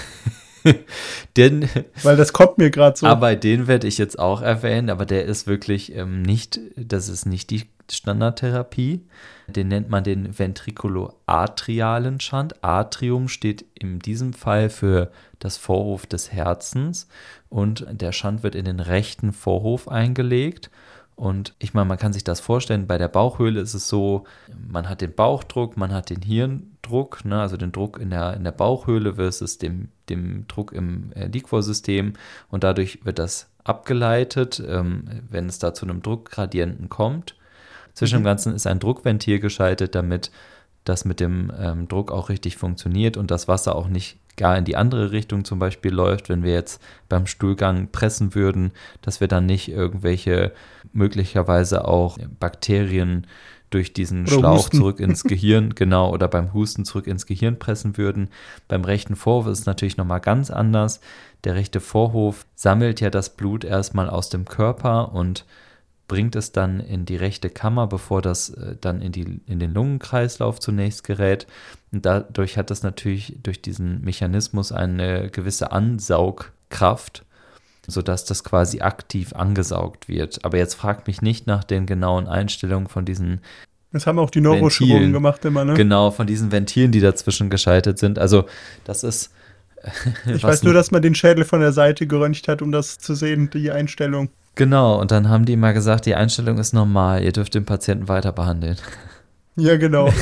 Weil das kommt mir gerade so. Aber den werde ich jetzt auch erwähnen, aber der ist wirklich das ist nicht die Standardtherapie. Den nennt man den ventriculoatrialen Schand. Atrium steht in diesem Fall für das Vorhof des Herzens und der Schand wird in den rechten Vorhof eingelegt. Und ich meine, man kann sich das vorstellen, bei der Bauchhöhle ist es so, man hat den Bauchdruck, man hat den Hirndruck, ne, also den Druck in der Bauchhöhle versus dem Druck im Liquorsystem und dadurch wird das abgeleitet, wenn es da zu einem Druckgradienten kommt. Zwischen dem Ganzen ist ein Druckventil geschaltet, damit das mit dem Druck auch richtig funktioniert und das Wasser auch nicht gar in die andere Richtung zum Beispiel läuft, wenn wir jetzt beim Stuhlgang pressen würden, dass wir dann nicht irgendwelche möglicherweise auch Bakterien durch diesen oder Schlauch Husten. zurück ins Gehirn, genau, oder beim Husten zurück ins Gehirn pressen würden. Beim rechten Vorhof ist es natürlich nochmal ganz anders. Der rechte Vorhof sammelt ja das Blut erstmal aus dem Körper und bringt es dann in die rechte Kammer, bevor das dann in den Lungenkreislauf zunächst gerät. Und dadurch hat das natürlich durch diesen Mechanismus eine gewisse Ansaugkraft, sodass das quasi aktiv angesaugt wird. Aber jetzt fragt mich nicht nach den genauen Einstellungen von diesen Das haben auch die Neurochirurgen gemacht immer, ne? Genau, von diesen Ventilen, die dazwischen geschaltet sind. Also das ist... Ich weiß nur, dass man den Schädel von der Seite geröntgt hat, um das zu sehen, die Einstellung. Genau, und dann haben die immer gesagt, die Einstellung ist normal, ihr dürft den Patienten weiter behandeln. Ja, genau.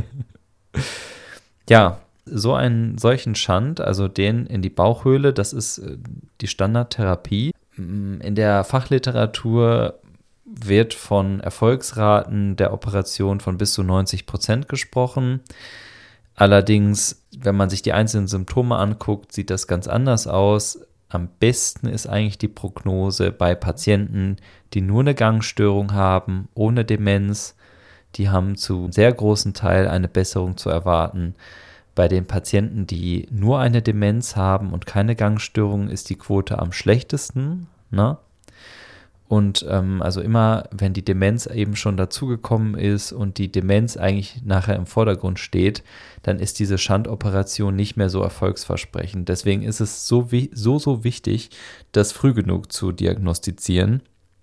Ja, so einen solchen Schand, also den in die Bauchhöhle, das ist die Standardtherapie. In der Fachliteratur wird von Erfolgsraten der Operation von bis zu 90% gesprochen. Allerdings, wenn man sich die einzelnen Symptome anguckt, sieht das ganz anders aus. Am besten ist eigentlich die Prognose bei Patienten, die nur eine Gangstörung haben, ohne Demenz. Die haben zu einem sehr großen Teil eine Besserung zu erwarten. Bei den Patienten, die nur eine Demenz haben und keine Gangstörung, ist die Quote am schlechtesten, ne? Und also immer, wenn die Demenz eben schon dazugekommen ist und die Demenz eigentlich nachher im Vordergrund steht, dann ist diese Schandoperation nicht mehr so erfolgsversprechend. Deswegen ist es so wichtig, das früh genug zu diagnostizieren.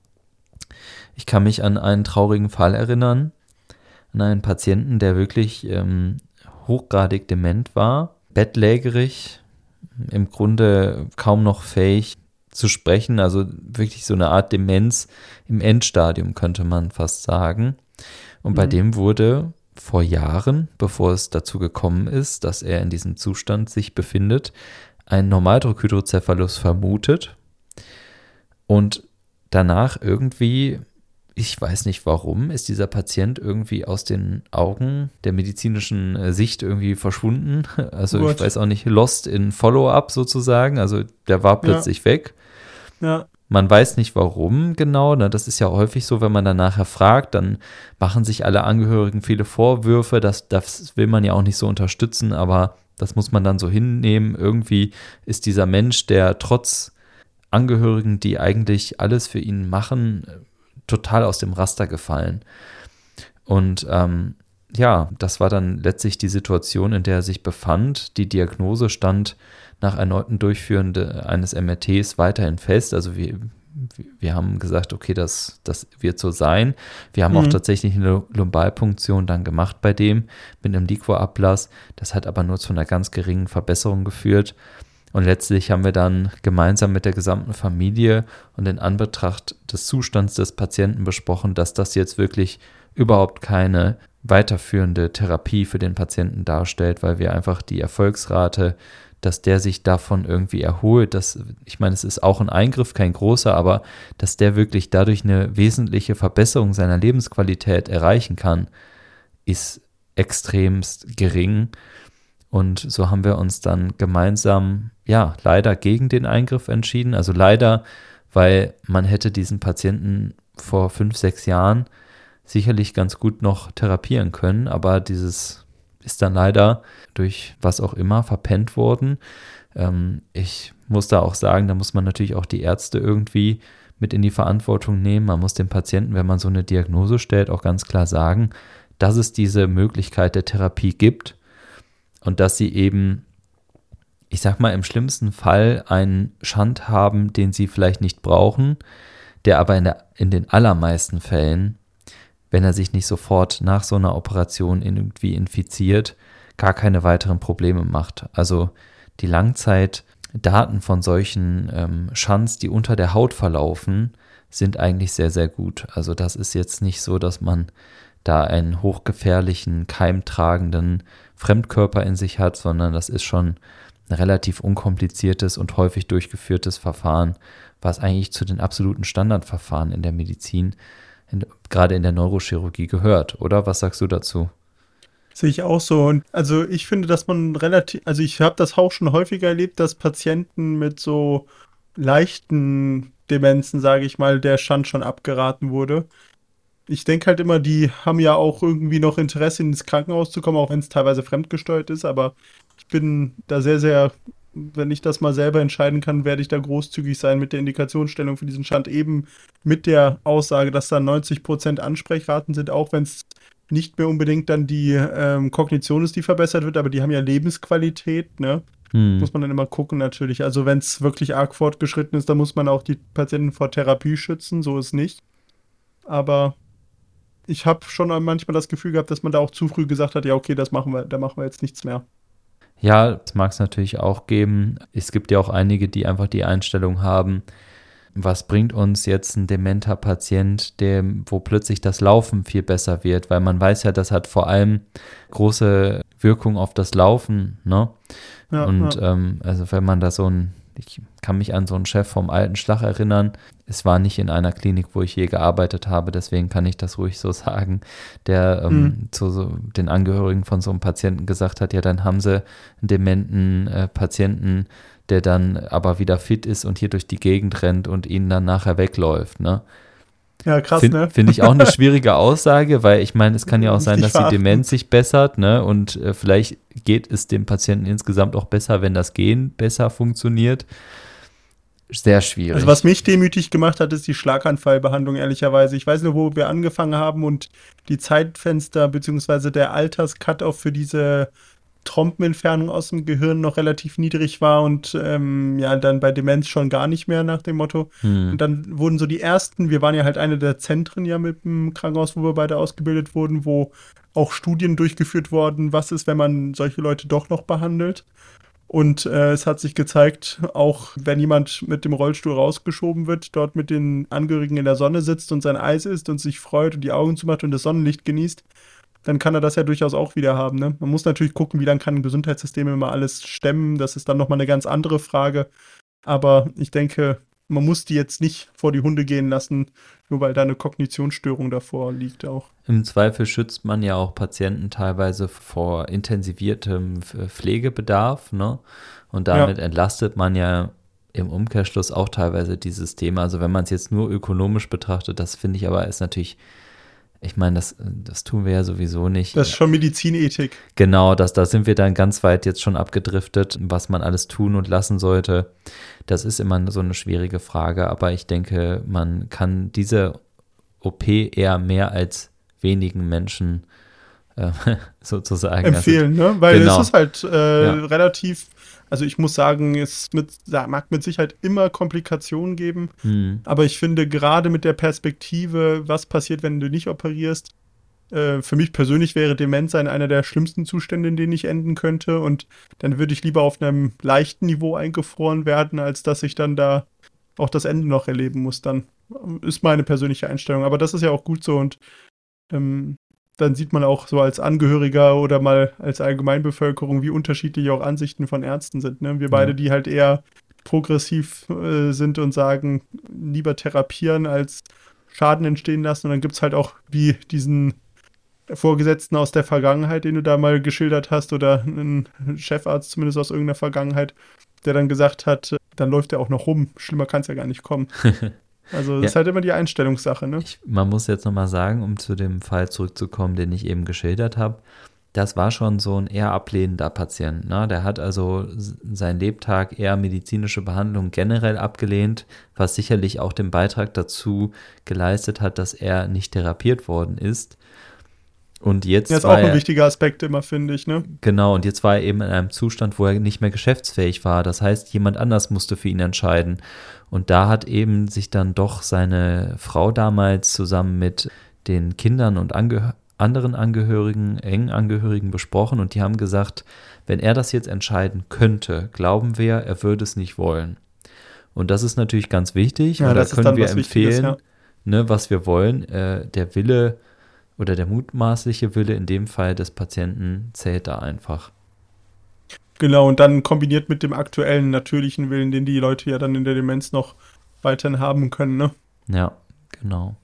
Ich kann mich an einen traurigen Fall erinnern, an einen Patienten, der wirklich hochgradig dement war, bettlägerig, im Grunde kaum noch fähig zu sprechen, also wirklich so eine Art Demenz im Endstadium, könnte man fast sagen. Und bei dem wurde vor Jahren, bevor es dazu gekommen ist, dass er in diesem Zustand sich befindet, ein Normaldruckhydrocephalus vermutet und danach irgendwie, ich weiß nicht warum, ist dieser Patient irgendwie aus den Augen der medizinischen Sicht irgendwie verschwunden. Also ich weiß auch nicht, lost in Follow-up sozusagen. Also der war plötzlich weg. Ja. Man weiß nicht warum genau. Ne? Das ist ja häufig so, wenn man dann nachher fragt, dann machen sich alle Angehörigen viele Vorwürfe. Das will man ja auch nicht so unterstützen, aber das muss man dann so hinnehmen. Irgendwie ist dieser Mensch, der trotz Angehörigen, die eigentlich alles für ihn machen, total aus dem Raster gefallen. Und das war dann letztlich die Situation, in der er sich befand. Die Diagnose stand nach erneuten Durchführen eines MRTs weiterhin fest. Also wir haben gesagt, okay, das wird so sein. Wir haben auch tatsächlich eine Lumbalpunktion dann gemacht bei dem mit einem Liquorablass. Das hat aber nur zu einer ganz geringen Verbesserung geführt. Und letztlich haben wir dann gemeinsam mit der gesamten Familie und in Anbetracht des Zustands des Patienten besprochen, dass das jetzt wirklich überhaupt keine weiterführende Therapie für den Patienten darstellt, weil wir einfach die Erfolgsrate, dass der sich davon irgendwie erholt, ich meine, es ist auch ein Eingriff, kein großer, aber dass der wirklich dadurch eine wesentliche Verbesserung seiner Lebensqualität erreichen kann, ist extremst gering. Und so haben wir uns dann gemeinsam, leider gegen den Eingriff entschieden. Also leider, weil man hätte diesen Patienten vor 5, 6 Jahren sicherlich ganz gut noch therapieren können, aber dieses ist dann leider durch was auch immer verpennt worden. Ich muss da auch sagen, da muss man natürlich auch die Ärzte irgendwie mit in die Verantwortung nehmen. Man muss dem Patienten, wenn man so eine Diagnose stellt, auch ganz klar sagen, dass es diese Möglichkeit der Therapie gibt und dass sie eben, ich sag mal, im schlimmsten Fall einen Shunt haben, den sie vielleicht nicht brauchen, der aber in den allermeisten Fällen, wenn er sich nicht sofort nach so einer Operation irgendwie infiziert, gar keine weiteren Probleme macht. Also die Langzeitdaten von solchen Shunts, die unter der Haut verlaufen, sind eigentlich sehr, sehr gut. Also das ist jetzt nicht so, dass man da einen hochgefährlichen, keimtragenden Fremdkörper in sich hat, sondern das ist schon ein relativ unkompliziertes und häufig durchgeführtes Verfahren, was eigentlich zu den absoluten Standardverfahren in der Medizin, gerade in der Neurochirurgie gehört, oder? Was sagst du dazu? Sehe ich auch so. Und also ich finde, dass man ich habe das auch schon häufiger erlebt, dass Patienten mit so leichten Demenzen, sage ich mal, der Shunt schon abgeraten wurde. Ich denke halt immer, die haben ja auch irgendwie noch Interesse, ins Krankenhaus zu kommen, auch wenn es teilweise fremdgesteuert ist, aber ich bin da sehr, sehr, wenn ich das mal selber entscheiden kann, werde ich da großzügig sein mit der Indikationsstellung für diesen Shunt, eben mit der Aussage, dass da 90% Ansprechraten sind, auch wenn es nicht mehr unbedingt dann die Kognition ist, die verbessert wird, aber die haben ja Lebensqualität, ne? Muss man dann immer gucken natürlich. Also wenn es wirklich arg fortgeschritten ist, dann muss man auch die Patienten vor Therapie schützen, so ist nicht. Aber ich habe schon manchmal das Gefühl gehabt, dass man da auch zu früh gesagt hat, ja okay, da machen wir jetzt nichts mehr. Ja, das mag es natürlich auch geben. Es gibt ja auch einige, die einfach die Einstellung haben, was bringt uns jetzt ein dementer Patient, wo plötzlich das Laufen viel besser wird, weil man weiß ja, das hat vor allem große Wirkung auf das Laufen, ne? Ja, und ja. Also wenn man da ich kann mich an so einen Chef vom alten Schlag erinnern, es war nicht in einer Klinik, wo ich je gearbeitet habe, deswegen kann ich das ruhig so sagen, der zu den Angehörigen von so einem Patienten gesagt hat, ja, dann haben sie einen dementen Patienten, der dann aber wieder fit ist und hier durch die Gegend rennt und ihnen dann nachher wegläuft, ne? Ja, krass, ne? Finde ich auch eine schwierige Aussage, weil ich meine, es kann ja auch sein, dass die Demenz sich bessert, ne? Und vielleicht geht es dem Patienten insgesamt auch besser, wenn das Gehen besser funktioniert. Sehr schwierig. Also was mich demütig gemacht hat, ist die Schlaganfallbehandlung, ehrlicherweise. Ich weiß nur, wo wir angefangen haben und die Zeitfenster bzw. der Alters-Cut-Off für diese Trompenentfernung aus dem Gehirn noch relativ niedrig war und dann bei Demenz schon gar nicht mehr nach dem Motto. Und dann wurden so die ersten, wir waren ja halt eine der Zentren ja mit dem Krankenhaus, wo wir beide ausgebildet wurden, wo auch Studien durchgeführt wurden, was ist, wenn man solche Leute doch noch behandelt. Und es hat sich gezeigt, auch wenn jemand mit dem Rollstuhl rausgeschoben wird, dort mit den Angehörigen in der Sonne sitzt und sein Eis isst und sich freut und die Augen zumacht und das Sonnenlicht genießt, dann kann er das ja durchaus auch wieder haben, ne? Man muss natürlich gucken, wie dann kann ein Gesundheitssystem immer alles stemmen. Das ist dann nochmal eine ganz andere Frage. Aber ich denke, man muss die jetzt nicht vor die Hunde gehen lassen, nur weil da eine Kognitionsstörung davor liegt auch. Im Zweifel schützt man ja auch Patienten teilweise vor intensiviertem Pflegebedarf, ne? Und damit entlastet man ja im Umkehrschluss auch teilweise dieses Thema. Also wenn man es jetzt nur ökonomisch betrachtet, das finde ich aber ist natürlich, ich meine, das tun wir ja sowieso nicht. Das ist schon Medizinethik. Genau, da sind wir dann ganz weit jetzt schon abgedriftet, was man alles tun und lassen sollte. Das ist immer so eine schwierige Frage, aber ich denke, man kann diese OP eher mehr als wenigen Menschen sozusagen. Empfehlen, ne? Weil genau. es ist halt relativ, also ich muss sagen, es mag mit Sicherheit immer Komplikationen geben, aber ich finde gerade mit der Perspektive, was passiert, wenn du nicht operierst, für mich persönlich wäre Demenz einer der schlimmsten Zustände, in denen ich enden könnte, und dann würde ich lieber auf einem leichten Niveau eingefroren werden, als dass ich dann da auch das Ende noch erleben muss. Dann ist meine persönliche Einstellung, aber das ist ja auch gut so, und dann sieht man auch so als Angehöriger oder mal als Allgemeinbevölkerung, wie unterschiedlich auch Ansichten von Ärzten sind. Ne? Wir beide, die halt eher progressiv sind und sagen, lieber therapieren als Schaden entstehen lassen. Und dann gibt es halt auch wie diesen Vorgesetzten aus der Vergangenheit, den du da mal geschildert hast, oder einen Chefarzt zumindest aus irgendeiner Vergangenheit, der dann gesagt hat, dann läuft der auch noch rum. Schlimmer kann es ja gar nicht kommen. Also das ist halt immer die Einstellungssache, ne? Man muss jetzt nochmal sagen, um zu dem Fall zurückzukommen, den ich eben geschildert habe, das war schon so ein eher ablehnender Patient. Ne? Der hat also sein Lebtag eher medizinische Behandlung generell abgelehnt, was sicherlich auch den Beitrag dazu geleistet hat, dass er nicht therapiert worden ist. Und jetzt das ist auch ein wichtiger Aspekt immer, finde ich, ne? Genau, und jetzt war er eben in einem Zustand, wo er nicht mehr geschäftsfähig war. Das heißt, jemand anders musste für ihn entscheiden. Und da hat eben sich dann doch seine Frau damals zusammen mit den Kindern und anderen Angehörigen, engen Angehörigen besprochen, und die haben gesagt, wenn er das jetzt entscheiden könnte, glauben wir, er würde es nicht wollen. Und das ist natürlich ganz wichtig, und da können wir empfehlen, ne, was wir wollen. Der Wille oder der mutmaßliche Wille in dem Fall des Patienten zählt da einfach. Genau, und dann kombiniert mit dem aktuellen natürlichen Willen, den die Leute ja dann in der Demenz noch weiterhin haben können, ne? Ja, genau.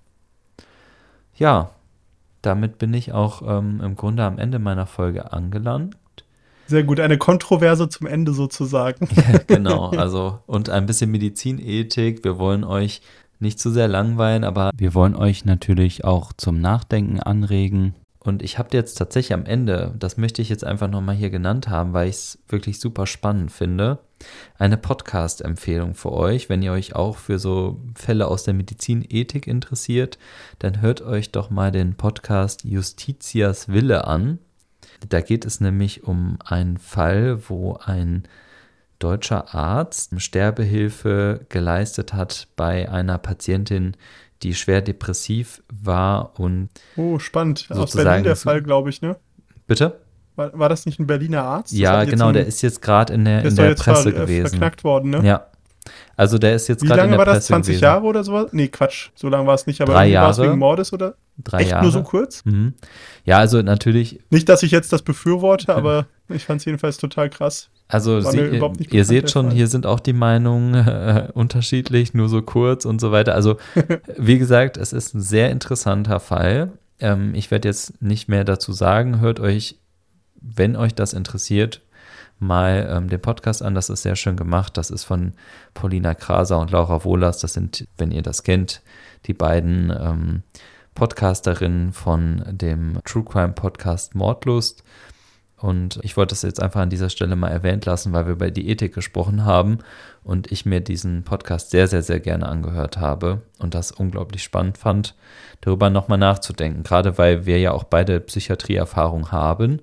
Ja, damit bin ich auch im Grunde am Ende meiner Folge angelangt. Sehr gut, eine Kontroverse zum Ende sozusagen. Ja, genau, also und ein bisschen Medizinethik. Wir wollen euch nicht zu sehr langweilen, aber wir wollen euch natürlich auch zum Nachdenken anregen. Und ich habe jetzt tatsächlich am Ende, das möchte ich jetzt einfach nochmal hier genannt haben, weil ich es wirklich super spannend finde, eine Podcast-Empfehlung für euch. Wenn ihr euch auch für so Fälle aus der Medizinethik interessiert, dann hört euch doch mal den Podcast Justitias Wille an. Da geht es nämlich um einen Fall, wo ein deutscher Arzt Sterbehilfe geleistet hat bei einer Patientin, die schwer depressiv war und spannend. Aus Berlin der Fall, glaube ich, ne? Bitte? War das nicht ein Berliner Arzt? Ja, genau, der ist jetzt gerade in der Presse gewesen. Verknackt worden, ne? Ja. Also der ist jetzt gerade in der Presse gewesen. Wie lange war das? 20 Jahre oder sowas? Nee, Quatsch, so lange war es nicht, aber 3 Jahre. War es wegen Mordes oder? 3 Jahre. Nur so kurz? Mhm. Ja, also natürlich. Nicht, dass ich jetzt das befürworte, aber ich fand es jedenfalls total krass. Also ihr seht schon, hier sind auch die Meinungen unterschiedlich, nur so kurz und so weiter. Also wie gesagt, es ist ein sehr interessanter Fall. Ich werde jetzt nicht mehr dazu sagen. Hört euch, wenn euch das interessiert, mal den Podcast an. Das ist sehr schön gemacht. Das ist von Paulina Kraser und Laura Wohlers. Das sind, wenn ihr das kennt, die beiden Podcasterinnen von dem True Crime Podcast Mordlust. Und ich wollte das jetzt einfach an dieser Stelle mal erwähnt lassen, weil wir über die Ethik gesprochen haben und ich mir diesen Podcast sehr, sehr, sehr gerne angehört habe und das unglaublich spannend fand, darüber nochmal nachzudenken. Gerade weil wir ja auch beide Psychiatrieerfahrung haben.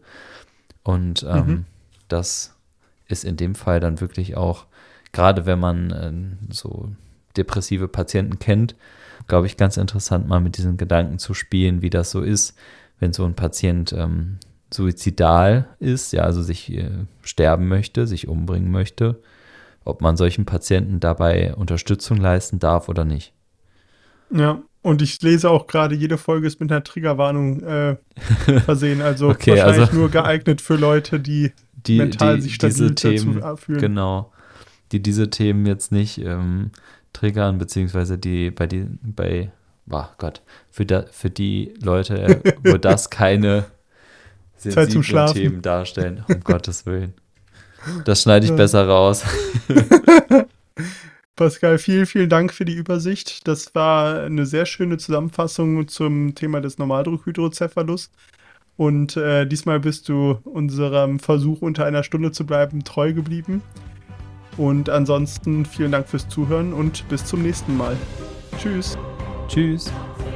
Und das ist in dem Fall dann wirklich auch, gerade wenn man so depressive Patienten kennt, glaube ich, ganz interessant, mal mit diesen Gedanken zu spielen, wie das so ist, wenn so ein Patient suizidal ist, ja, also sich sterben möchte, sich umbringen möchte, ob man solchen Patienten dabei Unterstützung leisten darf oder nicht. Ja, und ich lese auch gerade, jede Folge ist mit einer Triggerwarnung versehen, also okay, wahrscheinlich nur geeignet für Leute, die mental sich stabil dazu fühlen. Genau, die diese Themen jetzt nicht triggern, beziehungsweise für die Leute, wo das keine sensible Themen darstellen, um Gottes Willen. Das schneide ich besser raus. Pascal, vielen, vielen Dank für die Übersicht. Das war eine sehr schöne Zusammenfassung zum Thema des Normaldruckhydrocephalus. Und diesmal bist du unserem Versuch, unter einer Stunde zu bleiben, treu geblieben. Und ansonsten vielen Dank fürs Zuhören und bis zum nächsten Mal. Tschüss. Tschüss.